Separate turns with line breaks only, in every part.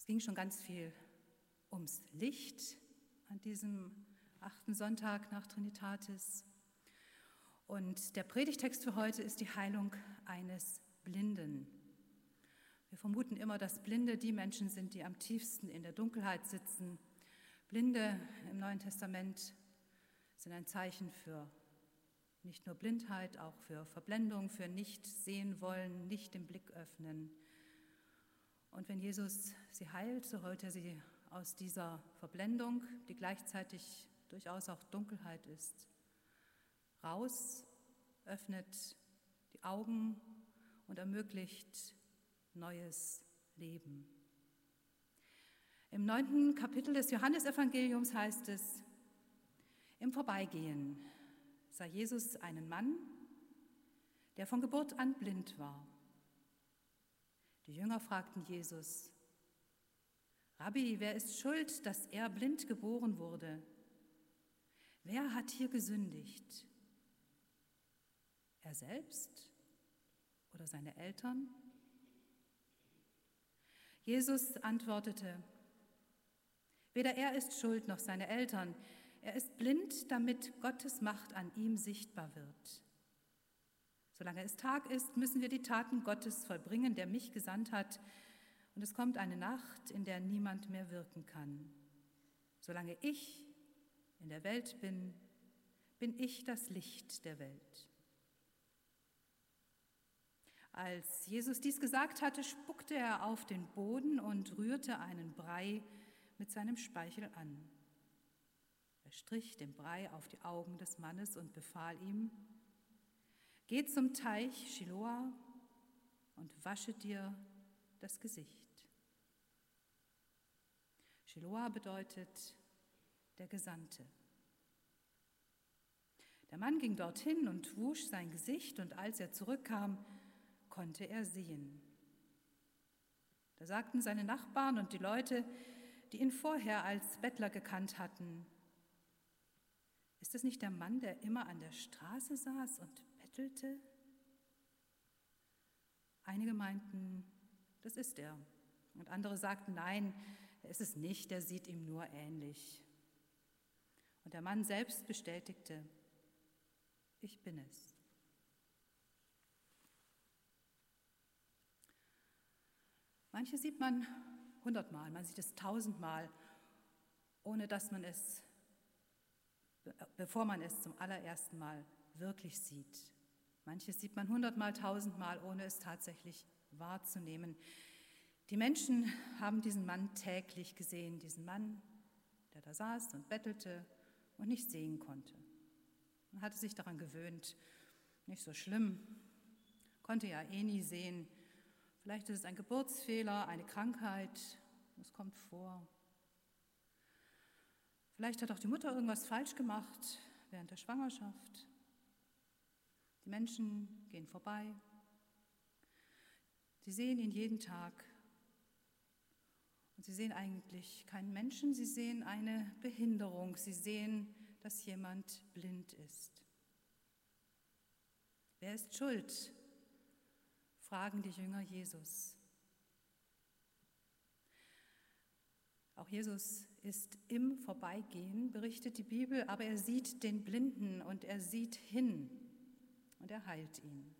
ging schon ganz viel ums Licht an diesem 8. Sonntag nach Trinitatis. Und der Predigtext für heute ist die Heilung eines Blinden. Wir vermuten immer, dass Blinde die Menschen sind, die am tiefsten in der Dunkelheit sitzen. Blinde im Neuen Testament sind ein Zeichen für nicht nur Blindheit, auch für Verblendung, für nicht sehen wollen, nicht den Blick öffnen. Und wenn Jesus sie heilt, so holt er sie aus dieser Verblendung, die gleichzeitig durchaus auch Dunkelheit ist, raus, öffnet die Augen und ermöglicht neues Leben. Im 9. Kapitel des Johannesevangeliums heißt es: Im Vorbeigehen sah Jesus einen Mann, der von Geburt an blind war. Die Jünger fragten Jesus: Rabbi, wer ist schuld, dass er blind geboren wurde? Wer hat hier gesündigt? Er selbst oder seine Eltern? Jesus antwortete: Weder er ist schuld noch seine Eltern. Er ist blind, damit Gottes Macht an ihm sichtbar wird. Solange es Tag ist, müssen wir die Taten Gottes vollbringen, der mich gesandt hat. Und es kommt eine Nacht, in der niemand mehr wirken kann. Solange ich in der Welt bin, bin ich das Licht der Welt. Als Jesus dies gesagt hatte, spuckte er auf den Boden und rührte einen Brei mit seinem Speichel an. Er strich den Brei auf die Augen des Mannes und befahl ihm: Geh zum Teich Siloa und wasche dir das Gesicht. Siloa bedeutet der Gesandte. Der Mann ging dorthin und wusch sein Gesicht, und als er zurückkam, konnte er sehen. Da sagten seine Nachbarn und die Leute, die ihn vorher als Bettler gekannt hatten: Ist es nicht der Mann, der immer an der Straße saß und bettelte? Einige meinten, das ist er. Und andere sagten, nein, er ist es nicht, der sieht ihm nur ähnlich. Und der Mann selbst bestätigte: Ich bin es. Manche sieht man 100-mal, man sieht es 1000-mal, ohne dass man es, bevor man es zum allerersten Mal wirklich sieht. Manches sieht man 100-mal, 1000-mal, ohne es tatsächlich wahrzunehmen. Die Menschen haben diesen Mann täglich gesehen, diesen Mann, der da saß und bettelte und nicht sehen konnte. Man hatte sich daran gewöhnt, nicht so schlimm, konnte ja eh nie sehen. Vielleicht ist es ein Geburtsfehler, eine Krankheit, das kommt vor. Vielleicht hat auch die Mutter irgendwas falsch gemacht während der Schwangerschaft. Die Menschen gehen vorbei. Sie sehen ihn jeden Tag. Und sie sehen eigentlich keinen Menschen, sie sehen eine Behinderung. Sie sehen, dass jemand blind ist. Wer ist schuld? Fragen die Jünger Jesus. Auch Jesus ist im Vorbeigehen, berichtet die Bibel, aber er sieht den Blinden und er sieht hin und er heilt ihn.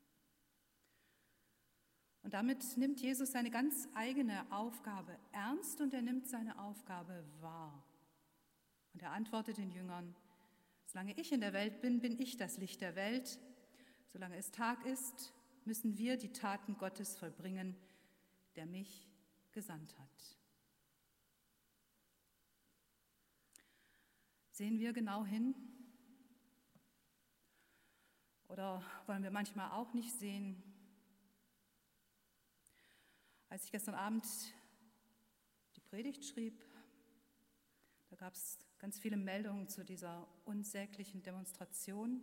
Und damit nimmt Jesus seine ganz eigene Aufgabe ernst und er nimmt seine Aufgabe wahr. Und er antwortet den Jüngern: Solange ich in der Welt bin, bin ich das Licht der Welt. Solange es Tag ist, müssen wir die Taten Gottes vollbringen, der mich gesandt hat. Sehen wir genau hin? Oder wollen wir manchmal auch nicht sehen? Als ich gestern Abend die Predigt schrieb, da gab es ganz viele Meldungen zu dieser unsäglichen Demonstration.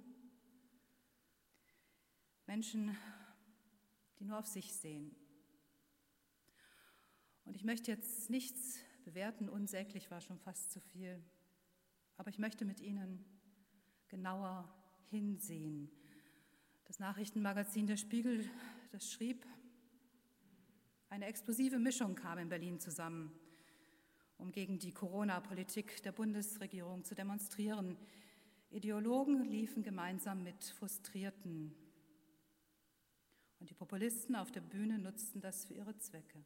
Menschen, die nur auf sich sehen. Und ich möchte jetzt nichts bewerten, unsäglich war schon fast zu viel, aber ich möchte mit Ihnen genauer hinsehen. Das Nachrichtenmagazin Der Spiegel, das schrieb: Eine explosive Mischung kam in Berlin zusammen, um gegen die Corona-Politik der Bundesregierung zu demonstrieren. Ideologen liefen gemeinsam mit Frustrierten und die Populisten auf der Bühne nutzten das für ihre Zwecke.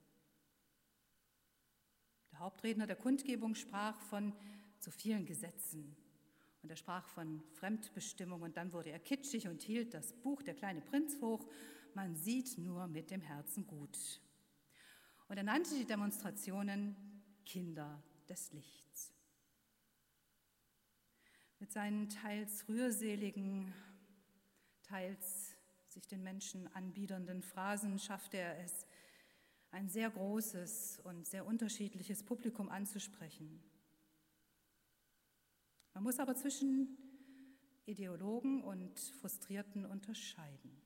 Der Hauptredner der Kundgebung sprach von zu vielen Gesetzen und er sprach von Fremdbestimmung und dann wurde er kitschig und hielt das Buch Der kleine Prinz hoch, man sieht nur mit dem Herzen gut. Und er nannte die Demonstrationen Kinder des Lichts. Mit seinen teils rührseligen, teils sich den Menschen anbiedernden Phrasen schaffte er es, ein sehr großes und sehr unterschiedliches Publikum anzusprechen. Man muss aber zwischen Ideologen und Frustrierten unterscheiden.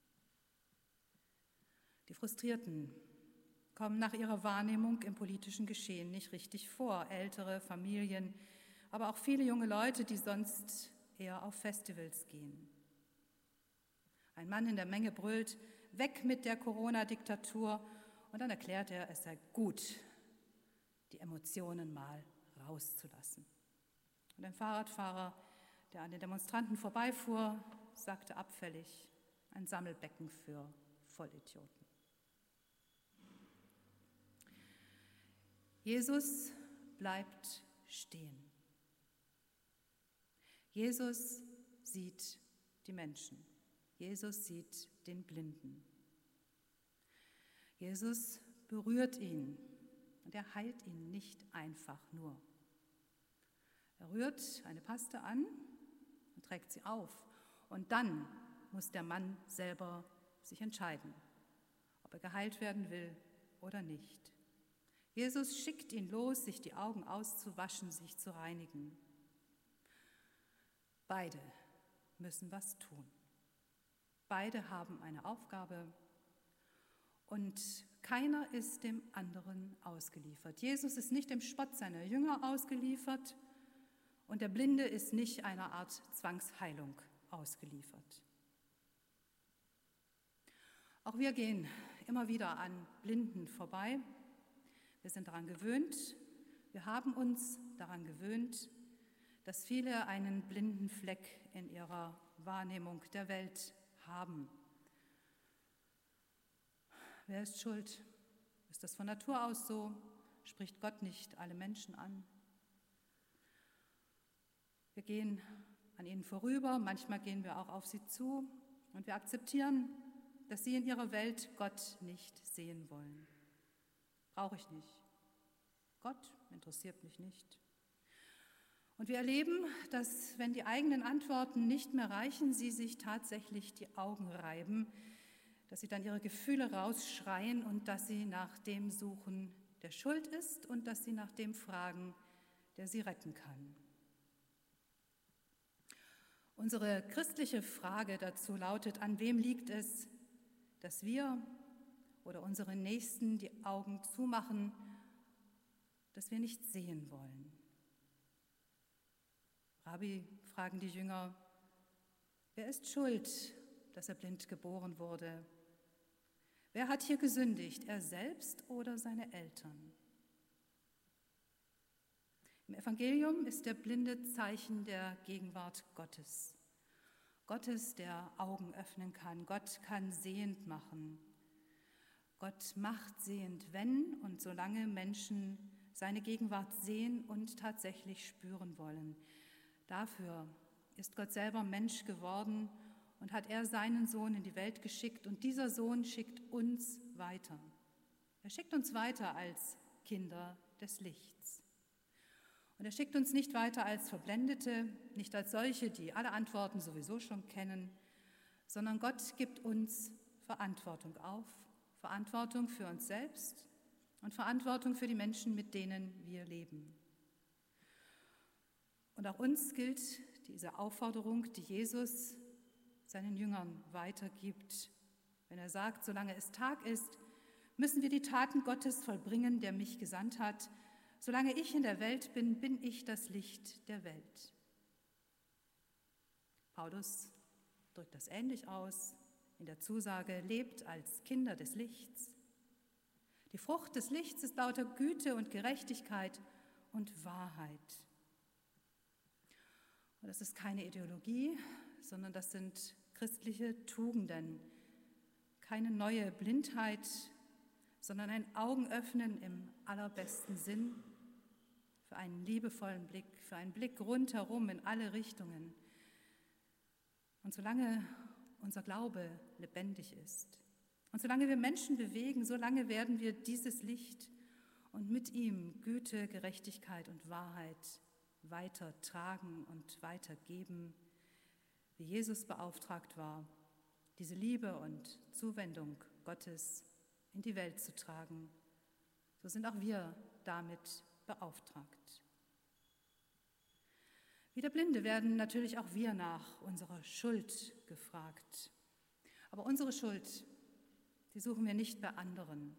Die Frustrierten kommen nach ihrer Wahrnehmung im politischen Geschehen nicht richtig vor. Ältere, Familien, aber auch viele junge Leute, die sonst eher auf Festivals gehen. Ein Mann in der Menge brüllt, weg mit der Corona-Diktatur, und dann erklärt er, es sei gut, die Emotionen mal rauszulassen. Und ein Fahrradfahrer, der an den Demonstranten vorbeifuhr, sagte abfällig, ein Sammelbecken für Vollidioten. Jesus bleibt stehen. Jesus sieht die Menschen. Jesus sieht den Blinden. Jesus berührt ihn und er heilt ihn nicht einfach nur. Er rührt eine Paste an und trägt sie auf. Und dann muss der Mann selber sich entscheiden, ob er geheilt werden will oder nicht. Jesus schickt ihn los, sich die Augen auszuwaschen, sich zu reinigen. Beide müssen was tun. Beide haben eine Aufgabe und keiner ist dem anderen ausgeliefert. Jesus ist nicht dem Spott seiner Jünger ausgeliefert und der Blinde ist nicht einer Art Zwangsheilung ausgeliefert. Auch wir gehen immer wieder an Blinden vorbei. Wir sind daran gewöhnt, wir haben uns daran gewöhnt, dass viele einen blinden Fleck in ihrer Wahrnehmung der Welt haben. Wer ist schuld? Ist das von Natur aus so? Spricht Gott nicht alle Menschen an? Wir gehen an ihnen vorüber, manchmal gehen wir auch auf sie zu und wir akzeptieren, dass sie in ihrer Welt Gott nicht sehen wollen. Brauche ich nicht. Gott interessiert mich nicht. Und wir erleben, dass, wenn die eigenen Antworten nicht mehr reichen, sie sich tatsächlich die Augen reiben, dass sie dann ihre Gefühle rausschreien und dass sie nach dem suchen, der schuld ist und dass sie nach dem fragen, der sie retten kann. Unsere christliche Frage dazu lautet, an wem liegt es, dass wir oder unsere Nächsten die Augen zumachen, dass wir nicht sehen wollen? Rabbi, fragen die Jünger, wer ist schuld, dass er blind geboren wurde? Wer hat hier gesündigt, er selbst oder seine Eltern? Im Evangelium ist der Blinde Zeichen der Gegenwart Gottes. Gottes, der Augen öffnen kann. Gott kann sehend machen. Gott macht sehend, wenn und solange Menschen seine Gegenwart sehen und tatsächlich spüren wollen. Dafür ist Gott selber Mensch geworden und hat er seinen Sohn in die Welt geschickt und dieser Sohn schickt uns weiter. Er schickt uns weiter als Kinder des Lichts. Und er schickt uns nicht weiter als Verblendete, nicht als solche, die alle Antworten sowieso schon kennen, sondern Gott gibt uns Verantwortung auf, Verantwortung für uns selbst und Verantwortung für die Menschen, mit denen wir leben. Und auch uns gilt diese Aufforderung, die Jesus seinen Jüngern weitergibt, wenn er sagt, solange es Tag ist, müssen wir die Taten Gottes vollbringen, der mich gesandt hat. Solange ich in der Welt bin, bin ich das Licht der Welt. Paulus drückt das ähnlich aus in der Zusage, lebt als Kinder des Lichts. Die Frucht des Lichts ist lauter Güte und Gerechtigkeit und Wahrheit. Und das ist keine Ideologie, sondern das sind christliche Tugenden. Keine neue Blindheit, sondern ein Augenöffnen im allerbesten Sinn für einen liebevollen Blick, für einen Blick rundherum in alle Richtungen. Und solange unser Glaube lebendig ist und solange wir Menschen bewegen, solange werden wir dieses Licht und mit ihm Güte, Gerechtigkeit und Wahrheit weitertragen und weitergeben, wie Jesus beauftragt war, diese Liebe und Zuwendung Gottes in die Welt zu tragen. So sind auch wir damit beauftragt. Wie der Blinde werden natürlich auch wir nach unserer Schuld gefragt. Aber unsere Schuld, die suchen wir nicht bei anderen,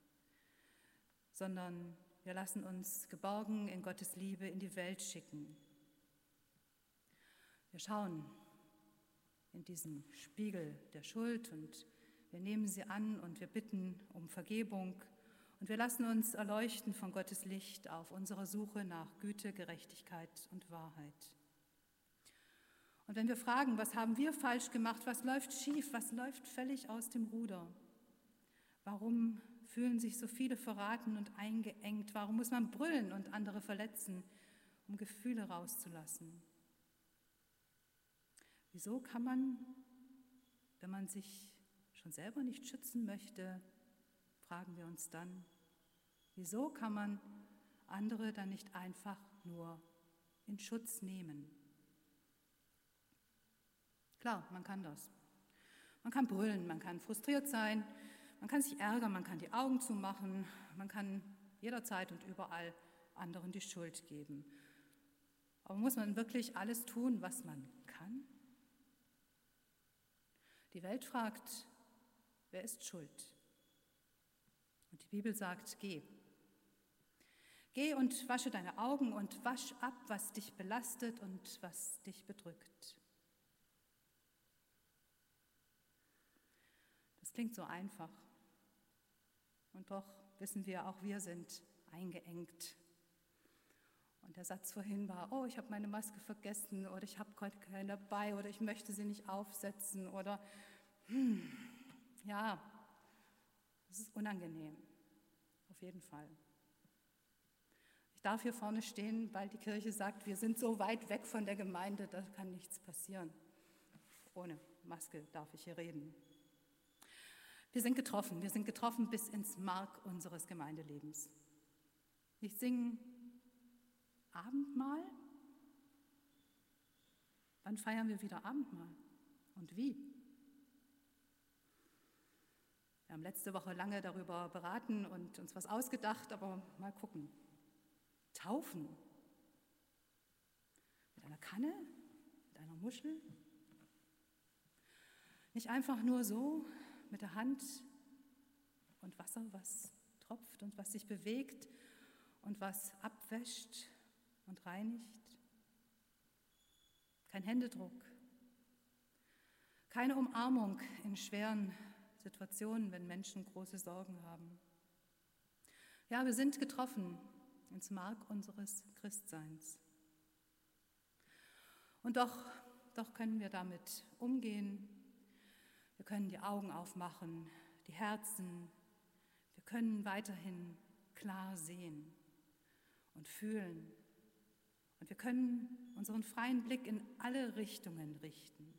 sondern wir lassen uns geborgen in Gottes Liebe in die Welt schicken. Wir schauen in diesen Spiegel der Schuld und wir nehmen sie an und wir bitten um Vergebung und wir lassen uns erleuchten von Gottes Licht auf unserer Suche nach Güte, Gerechtigkeit und Wahrheit. Und wenn wir fragen, was haben wir falsch gemacht, was läuft schief, was läuft völlig aus dem Ruder? Warum fühlen sich so viele verraten und eingeengt? Warum muss man brüllen und andere verletzen, um Gefühle rauszulassen? Wieso kann man, wenn man sich schon selber nicht schützen möchte, fragen wir uns dann, wieso kann man andere dann nicht einfach nur in Schutz nehmen? Klar, man kann das. Man kann brüllen, man kann frustriert sein, man kann sich ärgern, man kann die Augen zumachen, man kann jederzeit und überall anderen die Schuld geben. Aber muss man wirklich alles tun, was man kann? Die Welt fragt, wer ist schuld? Und die Bibel sagt, geh. Geh und wasche deine Augen und wasch ab, was dich belastet und was dich bedrückt. Das klingt so einfach. Und doch wissen wir, auch wir sind eingeengt. Und der Satz vorhin war, oh, ich habe meine Maske vergessen oder ich habe heute keine dabei oder ich möchte sie nicht aufsetzen oder ja, das ist unangenehm, auf jeden Fall. Ich darf hier vorne stehen, weil die Kirche sagt, wir sind so weit weg von der Gemeinde, da kann nichts passieren. Ohne Maske darf ich hier reden. Wir sind getroffen bis ins Mark unseres Gemeindelebens. Wir singen Abendmahl. Wann feiern wir wieder Abendmahl? Und wie? Wir haben letzte Woche lange darüber beraten und uns was ausgedacht, aber mal gucken. Taufen? Mit einer Kanne? Mit einer Muschel? Nicht einfach nur so mit der Hand und Wasser, was tropft und was sich bewegt und was abwäscht und reinigt. Kein Händedruck, keine Umarmung in schweren Situationen, wenn Menschen große Sorgen haben. Ja, wir sind getroffen ins Mark unseres Christseins. Und doch können wir damit umgehen. Wir können die Augen aufmachen, die Herzen. Wir können weiterhin klar sehen und fühlen. Und wir können unseren freien Blick in alle Richtungen richten.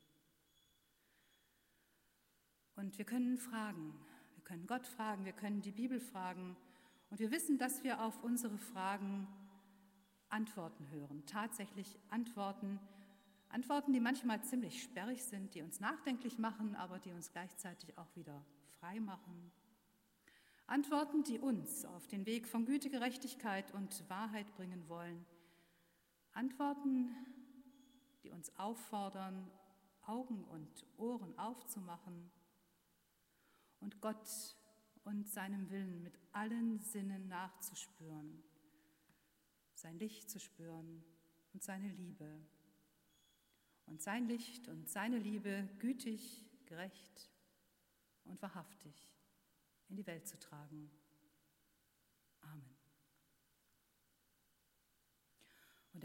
Und wir können fragen, wir können Gott fragen, wir können die Bibel fragen. Und wir wissen, dass wir auf unsere Fragen Antworten hören, tatsächlich Antworten, die manchmal ziemlich sperrig sind, die uns nachdenklich machen, aber die uns gleichzeitig auch wieder frei machen. Antworten, die uns auf den Weg von Güte, Gerechtigkeit und Wahrheit bringen wollen. Antworten, die uns auffordern, Augen und Ohren aufzumachen und Gott und seinem Willen mit allen Sinnen nachzuspüren, sein Licht zu spüren und seine Liebe. Und sein Licht und seine Liebe gütig, gerecht und wahrhaftig in die Welt zu tragen.